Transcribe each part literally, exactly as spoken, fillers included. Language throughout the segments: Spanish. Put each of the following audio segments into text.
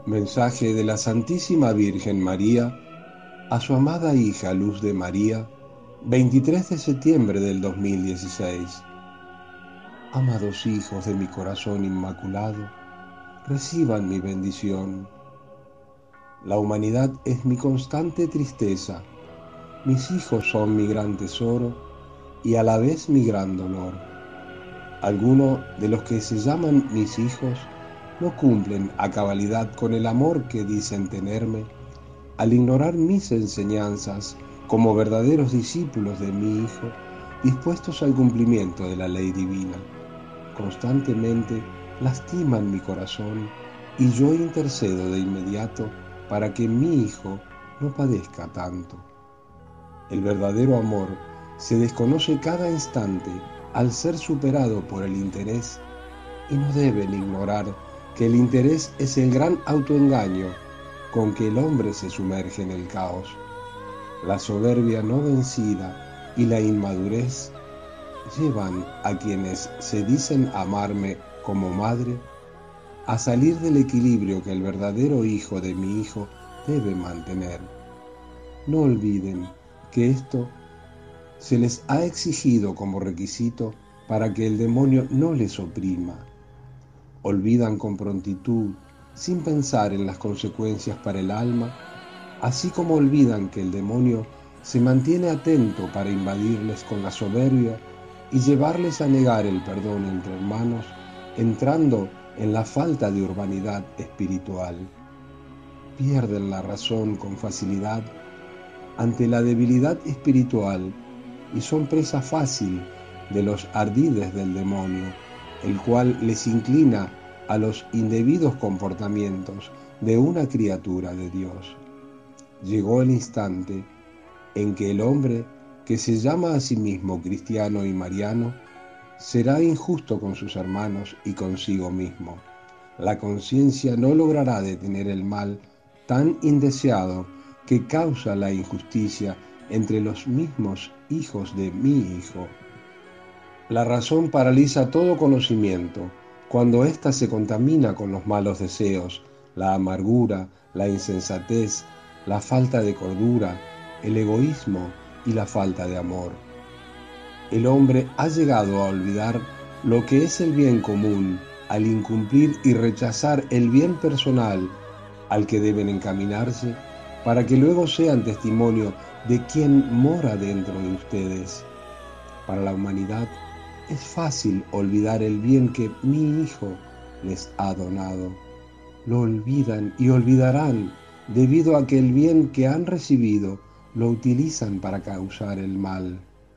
Mensaje de la Santísima Virgen María a su amada hija Luz de María, veintitrés de septiembre del dos mil dieciséis. Amados hijos de mi corazón inmaculado, reciban mi bendición. La humanidad es mi constante tristeza, mis hijos son mi gran tesoro y a la vez mi gran dolor. Algunos de los que se llaman mis hijos no cumplen a cabalidad con el amor que dicen tenerme, al ignorar mis enseñanzas como verdaderos discípulos de mi Hijo, dispuestos al cumplimiento de la ley divina. Constantemente lastiman mi corazón y yo intercedo de inmediato para que mi Hijo no padezca tanto. El verdadero amor se desconoce cada instante al ser superado por el interés, y no deben ignorar que el interés es el gran autoengaño con que el hombre se sumerge en el caos. La soberbia no vencida y la inmadurez llevan a quienes se dicen amarme como madre a salir del equilibrio que el verdadero hijo de mi hijo debe mantener. No olviden que esto se les ha exigido como requisito para que el demonio no les oprima. Olvidan con prontitud, sin pensar en las consecuencias para el alma, así como olvidan que el demonio se mantiene atento para invadirles con la soberbia y llevarles a negar el perdón entre hermanos, entrando en la falta de urbanidad espiritual. Pierden la razón con facilidad ante la debilidad espiritual y son presa fácil de los ardides del demonio, el cual les inclina a los indebidos comportamientos de una criatura de Dios. Llegó el instante en que el hombre, que se llama a sí mismo cristiano y mariano, será injusto con sus hermanos y consigo mismo. La conciencia no logrará detener el mal tan indeseado que causa la injusticia entre los mismos hijos de mi hijo. La razón paraliza todo conocimiento cuando ésta se contamina con los malos deseos, la amargura, la insensatez, la falta de cordura, el egoísmo y la falta de amor. El hombre ha llegado a olvidar lo que es el bien común al incumplir y rechazar el bien personal al que deben encaminarse para que luego sean testimonio de quien mora dentro de ustedes. Para la humanidad es fácil olvidar el bien que mi Hijo les ha donado. Lo olvidan y olvidarán debido a que el bien que han recibido lo utilizan para causar el mal.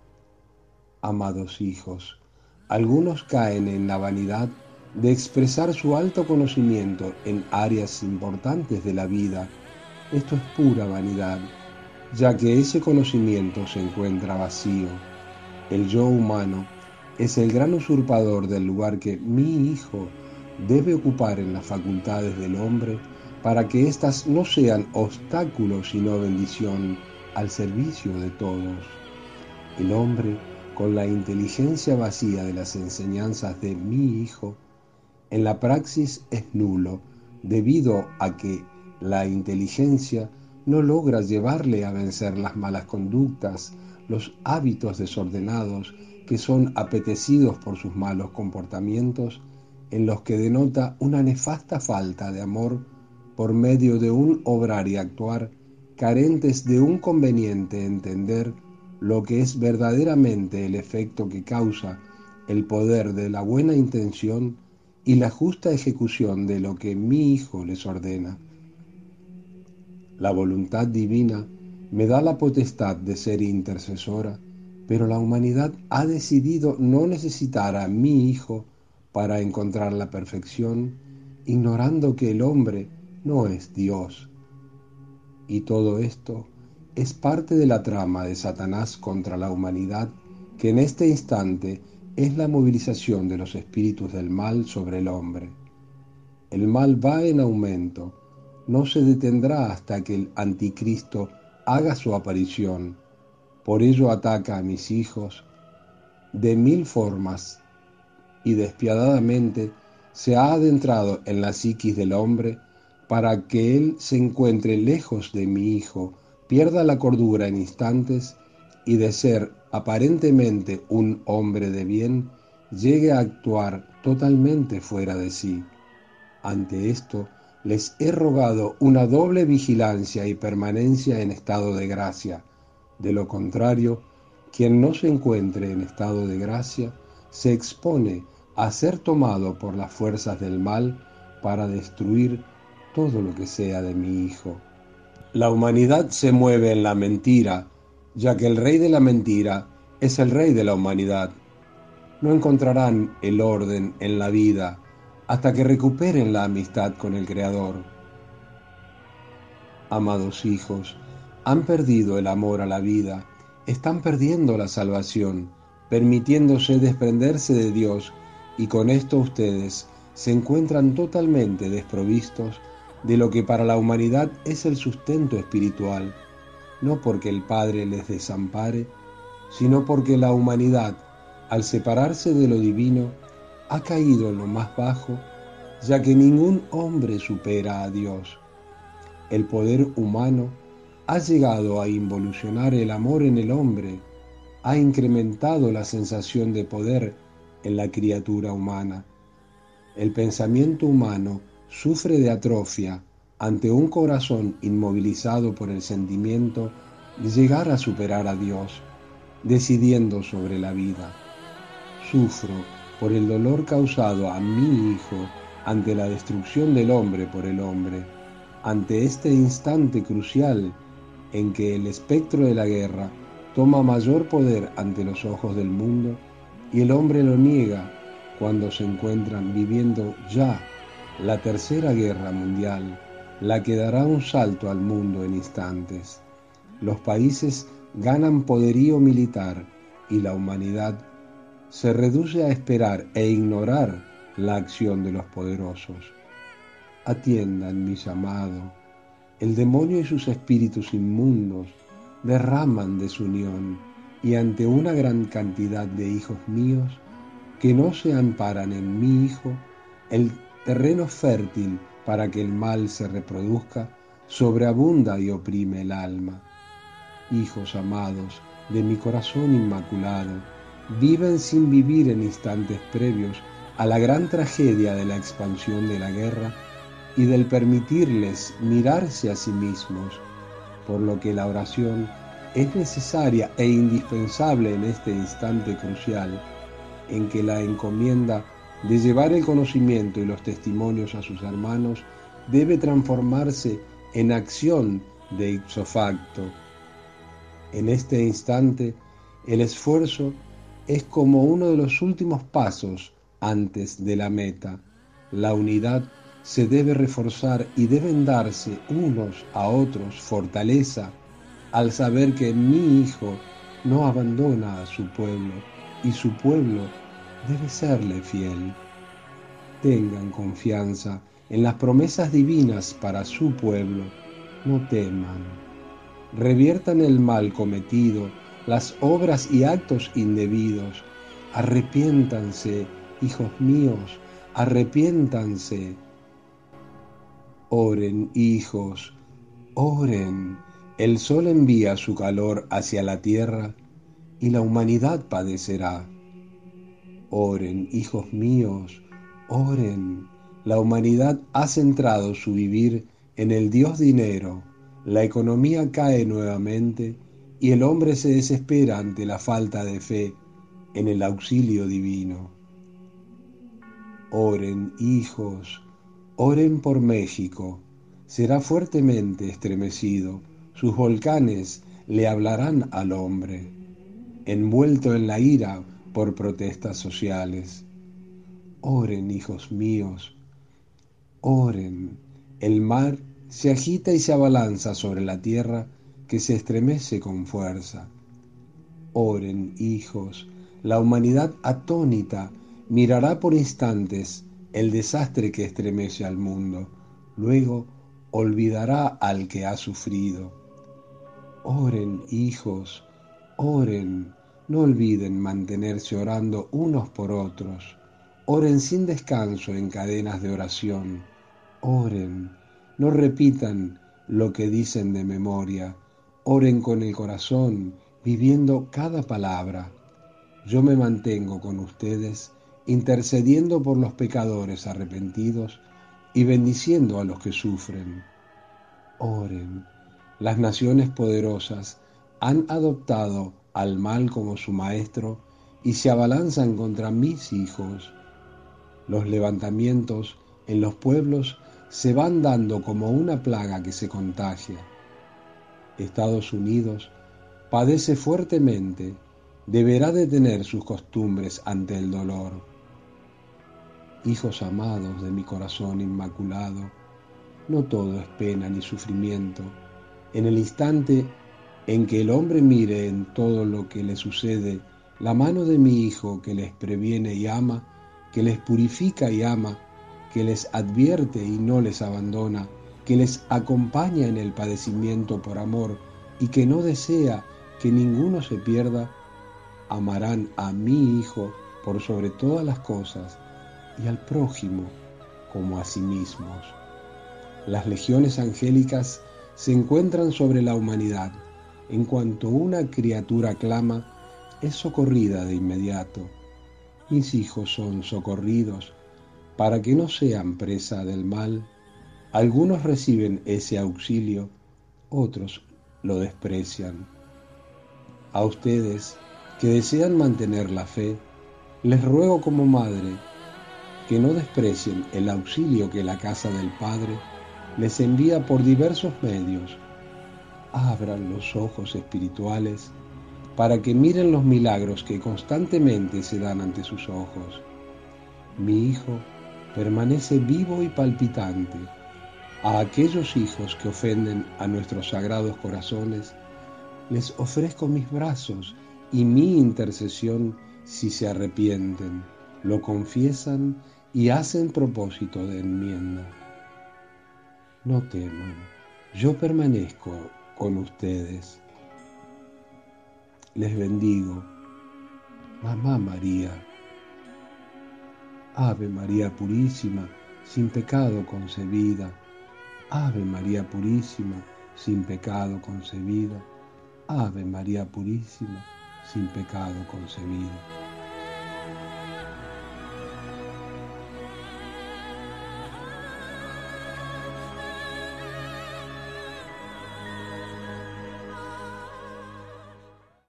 Amados hijos, algunos caen en la vanidad de expresar su alto conocimiento en áreas importantes de la vida. Esto es pura vanidad, ya que ese conocimiento se encuentra vacío. El yo humano es el gran usurpador del lugar que mi Hijo debe ocupar en las facultades del hombre para que éstas no sean obstáculos sino bendición al servicio de todos. El hombre, con la inteligencia vacía de las enseñanzas de mi Hijo, en la praxis es nulo, debido a que la inteligencia no logra llevarle a vencer las malas conductas, los hábitos desordenados que son apetecidos por sus malos comportamientos, en los que denota una nefasta falta de amor por medio de un obrar y actuar carentes de un conveniente entender lo que es verdaderamente el efecto que causa el poder de la buena intención y la justa ejecución de lo que mi Hijo les ordena. La voluntad divina me da la potestad de ser intercesora, pero la humanidad ha decidido no necesitar a mi Hijo para encontrar la perfección, ignorando que el hombre no es Dios. Y todo esto es parte de la trama de Satanás contra la humanidad, que en este instante es la movilización de los espíritus del mal sobre el hombre. El mal va en aumento, no se detendrá hasta que el anticristo haga su aparición. Por ello ataca a mis hijos de mil formas y despiadadamente se ha adentrado en la psiquis del hombre para que él se encuentre lejos de mi hijo, pierda la cordura en instantes y de ser aparentemente un hombre de bien, llegue a actuar totalmente fuera de sí. Ante esto, les he rogado una doble vigilancia y permanencia en estado de gracia. De lo contrario, quien no se encuentre en estado de gracia se expone a ser tomado por las fuerzas del mal para destruir todo lo que sea de mi hijo. La humanidad se mueve en la mentira, ya que el rey de la mentira es el rey de la humanidad. No encontrarán el orden en la vida hasta que recuperen la amistad con el Creador. Amados hijos, han perdido el amor a la vida, están perdiendo la salvación, permitiéndose desprenderse de Dios, y con esto ustedes se encuentran totalmente desprovistos de lo que para la humanidad es el sustento espiritual, no porque el Padre les desampare, sino porque la humanidad, al separarse de lo divino, ha caído en lo más bajo, ya que ningún hombre supera a Dios. El poder humano ha llegado a involucionar el amor en el hombre, ha incrementado la sensación de poder en la criatura humana. El pensamiento humano sufre de atrofia ante un corazón inmovilizado por el sentimiento de llegar a superar a Dios, decidiendo sobre la vida. Sufro por el dolor causado a mi hijo ante la destrucción del hombre por el hombre, ante este instante crucial en que el espectro de la guerra toma mayor poder ante los ojos del mundo y el hombre lo niega cuando se encuentran viviendo ya la tercera guerra mundial, la que dará un salto al mundo en instantes. Los países ganan poderío militar y la humanidad se reduce a esperar e ignorar la acción de los poderosos. Atiendan mi llamado. El demonio y sus espíritus inmundos derraman desunión, y ante una gran cantidad de hijos míos que no se amparan en mi hijo, el terreno fértil para que el mal se reproduzca sobreabunda y oprime el alma. Hijos amados de mi corazón inmaculado, viven sin vivir en instantes previos a la gran tragedia de la expansión de la guerra y del permitirles mirarse a sí mismos, por lo que la oración es necesaria e indispensable en este instante crucial en que la encomienda de llevar el conocimiento y los testimonios a sus hermanos debe transformarse en acción de ipso facto. En este instante, el esfuerzo es como uno de los últimos pasos antes de la meta. La unidad se debe reforzar y deben darse unos a otros fortaleza al saber que mi hijo no abandona a su pueblo y su pueblo debe serle fiel. Tengan confianza en las promesas divinas para su pueblo, no teman. Reviertan el mal cometido, las obras y actos indebidos. Arrepiéntanse, hijos míos, arrepiéntanse. Oren, hijos, oren. El sol envía su calor hacia la tierra y la humanidad padecerá. Oren, hijos míos, oren. La humanidad ha centrado su vivir en el Dios dinero. La economía cae nuevamente y el hombre se desespera ante la falta de fe en el auxilio divino. Oren, hijos, oren por México. Será fuertemente estremecido. Sus volcanes le hablarán al hombre, envuelto en la ira por protestas sociales. Oren, hijos míos, oren. El mar se agita y se abalanza sobre la tierra que se estremece con fuerza. Oren, hijos. La humanidad atónita mirará por instantes el desastre que estremece al mundo. Luego olvidará al que ha sufrido. Oren, hijos, oren. No olviden mantenerse orando unos por otros. Oren sin descanso en cadenas de oración. Oren. no repitan lo que dicen de memoria, oren con el corazón, viviendo cada palabra. Yo me mantengo con ustedes, intercediendo por los pecadores arrepentidos y bendiciendo a los que sufren. Oren. Las naciones poderosas han adoptado al mal como su maestro y se abalanzan contra mis hijos. Los levantamientos en los pueblos se van dando como una plaga que se contagia. Estados Unidos padece fuertemente, deberá detener sus costumbres ante el dolor. Hijos amados de mi corazón inmaculado, no todo es pena ni sufrimiento. En el instante en que el hombre mire en todo lo que le sucede la mano de mi Hijo que les previene y ama, que les purifica y ama, que les advierte y no les abandona, que les acompaña en el padecimiento por amor y que no desea que ninguno se pierda, amarán a mi Hijo por sobre todas las cosas y al prójimo como a sí mismos. Las legiones angélicas se encuentran sobre la humanidad. En cuanto una criatura clama, es socorrida de inmediato. Mis hijos son socorridos para que no sean presa del mal. Algunos reciben ese auxilio, otros lo desprecian. A ustedes que desean mantener la fe, les ruego como madre que no desprecien el auxilio que la casa del Padre les envía por diversos medios. Abran los ojos espirituales para que miren los milagros que constantemente se dan ante sus ojos. Mi Hijo permanece vivo y palpitante. A aquellos hijos que ofenden a nuestros sagrados corazones, les ofrezco mis brazos y mi intercesión si se arrepienten, lo confiesan y hacen propósito de enmienda. No teman, yo permanezco con ustedes. Les bendigo. Mamá María, Ave María Purísima, sin pecado concebida. Ave María Purísima, sin pecado concebida. Ave María Purísima, sin pecado concebida.